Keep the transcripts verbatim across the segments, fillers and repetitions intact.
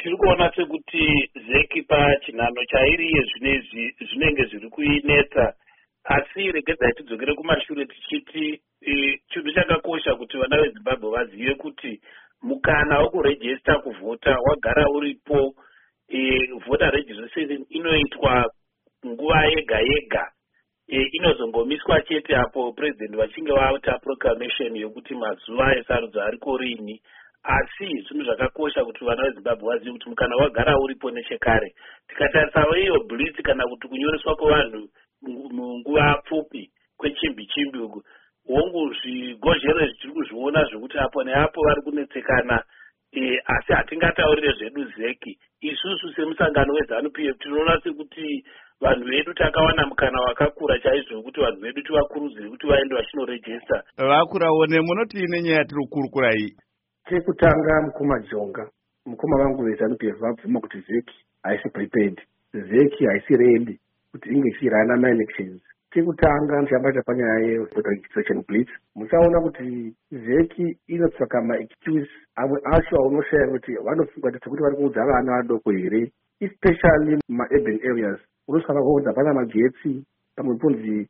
tiri kuona sekuti zeki pachinhano chairi yezvinezvi zvinenge zviri kuinetsa, asi regedzai tidzokere kumashure tichiti chinhu chakakosha kuti vana vezimbabwe vazive kuti mukana wekurejista kuvhota wagara uripo. Voter registration inoitwa nguva yega yega, inozongomiswa chete apo president vachinge vaita proclamation yokuti mazuva esarudzo ariko rini. Asi zvinhu zvakakosha kuti vana vezimbabwe vazive kuti mukana wagara uripo nechekare. Tikatarisavo iyo blitz kana kuti kunyoreswa kwevanhu munguva pfupi kwechimbi chimbi uku, hongu zvigozhere zvichiri kuzviona zvekuti apo neapo vari kunetsekana. E, asi hatingataurire zvedu zeki. Isusu semusangano weZANU P F tinoona sekuti vanhu vedu takawana mukana wakakura chaizvo wekuti vanhu vedu tivakurudzire kuti vaende vachinorejista. Vakuraone munoti ine nyaya tiri kukurukura iyi. Chekutanga mukoma jonga mukoma vangu veZANU P F vabvuma kuti zeki haisi prepared, zeki haisi ready kuti inge ichirana ma-elections. Chekutanga ndichambata panyaya yevoter registration blitz, muchaona kuti zeki inotsvaka ma-excuse amwe acho aunoshaya kuti vanofunga kuti vari kuudza vana vadoko here, especially ma-urban areas. Unosvika vakuudza pana magetsi, pamwe punzi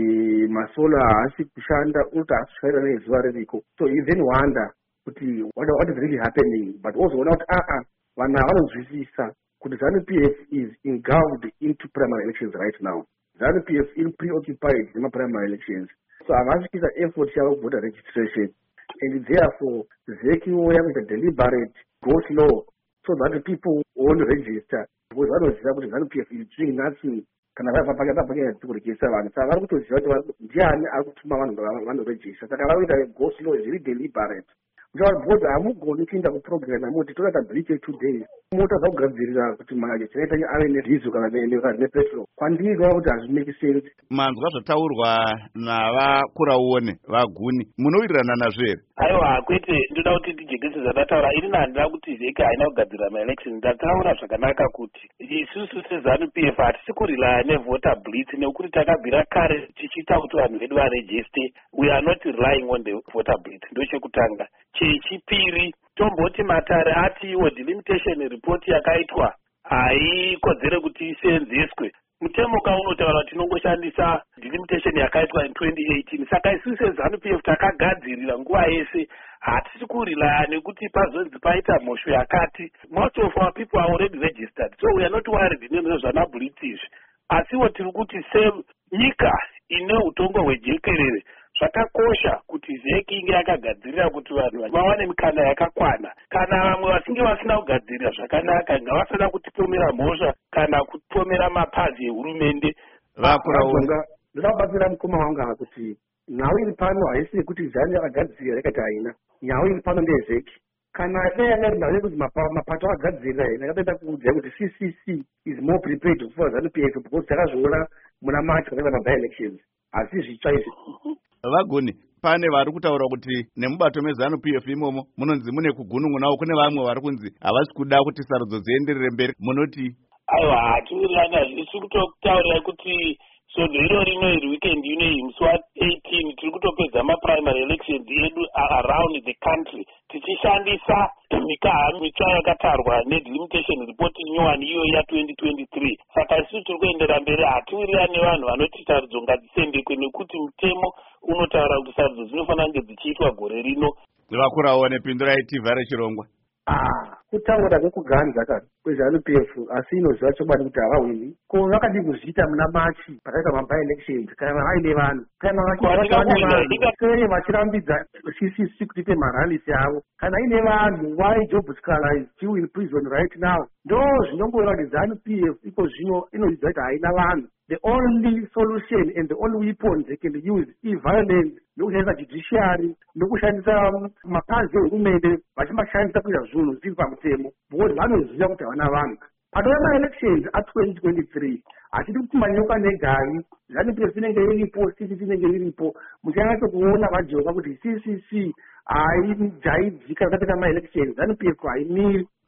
masola haasi kushanda, unoti haasi kushaira nezuva ririko. So you then wonder kuti what, what is really happening, but also unoona kuti aa vanhu vanonzwisisa kuti ZANU P F is engulfed into primary elections right now. ZANU P F is preoccupied in primary elections. So I'm asking the effort to voter registration, and therefore Zeki will have a deliberate go slow so that the people won't register. Because I don't know ZANU P F is doing nothing. Can I have a packet to register? And so I want to say that Jan, I want to register. The go slow is really deliberate. Both I won't go looking at the program. I'm going to tell that bleach two days. Motor of Gazira to my generation. I mean, it is going to be petrol. Quantity does make sense. Manzwa zvotaurwa navakuraone vaguni munowirirana nazvo here? Aiwa kwete ndoda kuti tijekese zvandataura ini handina kuti zeki haina kugadzira maelection. Ndataura zvakanaka kuti isusu seZANU P F hatisi kurilaya nevoter blitz nekuti takabvira kare tichiita kuti vanhu vedu varejiste. We are not relying on the voter blitz. Ndochekutanga. Chechipiri tomboti matare ati iwo delimitation report yakaitwa haikodzere kuti iseenzeswe. Mutemo kaunotaura kuti tinongoshandisa delimitation yakaitwa in twenty eighteen. Saka isusu seZANU P F takagadzirira nguva yese, hatisi kurilaya nekuti pazonzi paita mhosvo yakati. Most of our people are already registered, so we are not worried nezvana blitz izvi. Asiwo tiri kuti senyika ine utongo hwejekerere zvakakosha kuti zeki inge yakagadzirira kuti vanhu vawane mikana yakakwana. Kana vamwe vasinge vasina kugadzirira zvakanaka ngavasada kutipomera mhosva kana kupomera mapazi ehurumende. Vakuraonga ndinobatsira mukoma wanga kuti nhau iri pano haisi kuti ZANU yakagadzirira yakati haina. Nhau iri pano ndezeki. Kana yanga kuti mapato akagadzirira ina yakatoita kuudza kuti C C C is more prepared for ZANU P F because takazviona muna March kana by elections. Asi zvitsva izvi. Vaguni pane vari kutaura kuti nemubato meZANU P F imomo munonzi mune kugunungunawo kune vamwe vari kunzi havasi kuda kuti sarudzo dzienderere mberi. Munoti? Aiwa hatiwirirana zvisi kutotaurira kuti sodho iro rino iri weekend ino musi wa-eighteen tiri kutopedza maprimary elections edu around the country tichishandisa mikaha mitsva yakatarwa nedelimitation report nyowani iyo ya-twenty twenty-three. Saka isusu tiri kuendera mberi hatiwirirani nevanhu vanoti sarudzo ngadzisendekwe nekuti mutemo unotaura kuti sarudzo dzinofanira kunge dzichiitwa gore rino. Vakuraone pindurai tivhare chirongwa. Ah, kutaura kwekuganza kana kweZANU P F asi inoziva chokwadi kuti havahwini. Ko vakadi kuzviita muna Machi pakaita maba elections kana vaine vanhu kana vachivakane vachirambidza C C C kutipe maralisi avo kana ine vanhu why job scholars still in prison right now. Ndo zvinongoreva kuti ZANU P F iko zvino inoziva kuti haina vanhu. The only solution and the only weapon they can use is violence. Nokushandisa judiciary, nokushandisa mapazi ehurumende vachimashandisa kuita zvinhu zviri pamutemo. Because vanoziva kuti havana vanhu. Patova ma-elections a-twenty twenty-three hatidi kuti manyoka negari ZANU P F inenge iripo, C C C inenge iripo. Muchanyatso kuona vajoka kuti C C C haijaidzika vakapinda ma-elections, ZANU P F haimiri.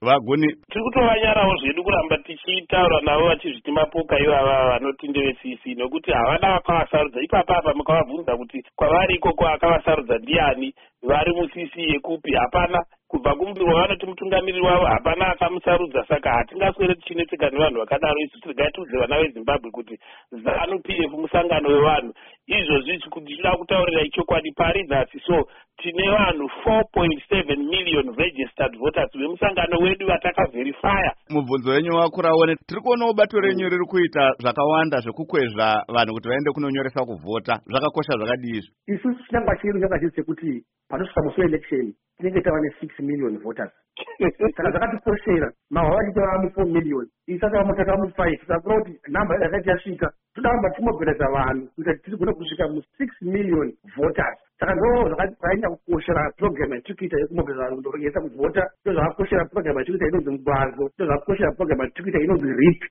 vaguni tiri kutovanyarawo zvedu kuramba tichitaura navo vachizviti mapoka ivava vanoti ndevecc nokuti havana vakavasarudza ipapa apa mukavabvunza kuti kwavari ikoko akavasarudza ndiani vari mucc yekupi hapana kubva kumbirwa vanoti mutungamiriri wavo hapana akamusarudza saka hatingaswere tichinetseka nevanhu vakadaro isu tirigatiudze vana vezimbabwe kuti zanu p f musangano wevanhu izvozvi tichida kutaurira ichokwadi pari nhasi so tine vanhu four point seven million registered voters vemusangano wedu vatakavherifaya. mubvunzo wenyu wakuraone tiri kuonawo bato renyu riri kuita zvakawanda zvekukwezva vanhu kuti vaende kunonyoresa kuvhota zvakakosha zvakadii izvi? isusu chinangwa chedu changa chiri chekuti panosvika musi weelection tinenge tava ne-six million voters saka zvakatikoshera mahwa vachitava mu-four million isaka mutaka mu-five sakura kuti nhamba yakati yasvika todamba timoberedza vanhu kuita tiri gona kusvika mu-six million voters saka ndo zvakanyanya kukoshera program yatikuita yekumoberedza vanhu kundorengesa kuvhota ndo zvakakoshera program yatikuita inonzi mugwazo ndo zvakakoshera program yatikuita inonzi rip